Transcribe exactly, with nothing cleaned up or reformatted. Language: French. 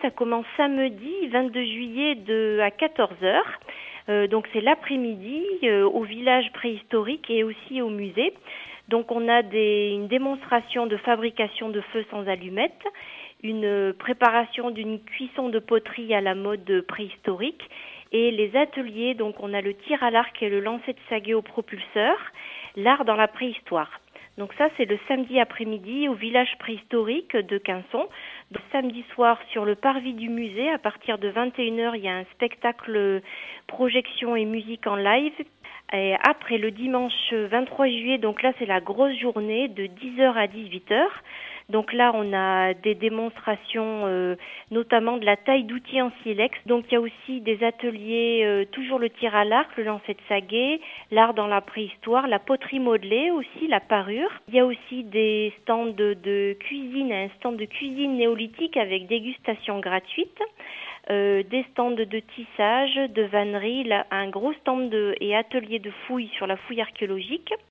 ça commence samedi vingt-deux juillet de, à quatorze heures. Euh, donc c'est l'après-midi euh, au village préhistorique et aussi au musée. Donc on a des, une démonstration de fabrication de feu sans allumettes, une préparation d'une cuisson de poterie à la mode préhistorique et les ateliers. Donc on a le tir à l'arc et le lancer de saguet au propulseur, l'art dans la préhistoire. Donc ça, c'est le samedi après-midi au village préhistorique de Quinçon. Donc, samedi soir, sur le parvis du musée, à partir de vingt et une heures, il y a un spectacle projection et musique en live. Et après, le dimanche vingt-trois juillet, donc là, c'est la grosse journée de dix heures à dix-huit heures. Donc là, on a des démonstrations, euh, notamment de la taille d'outils en silex. Donc il y a aussi des ateliers, euh, toujours le tir à l'arc, le lancer de saguet, l'art dans la préhistoire, la poterie modelée aussi, la parure. Il y a aussi des stands de, de cuisine, un stand de cuisine néolithique avec dégustation gratuite. Euh, des stands de tissage, de vannerie, là, un gros stand de, et atelier de fouilles sur la fouille archéologique.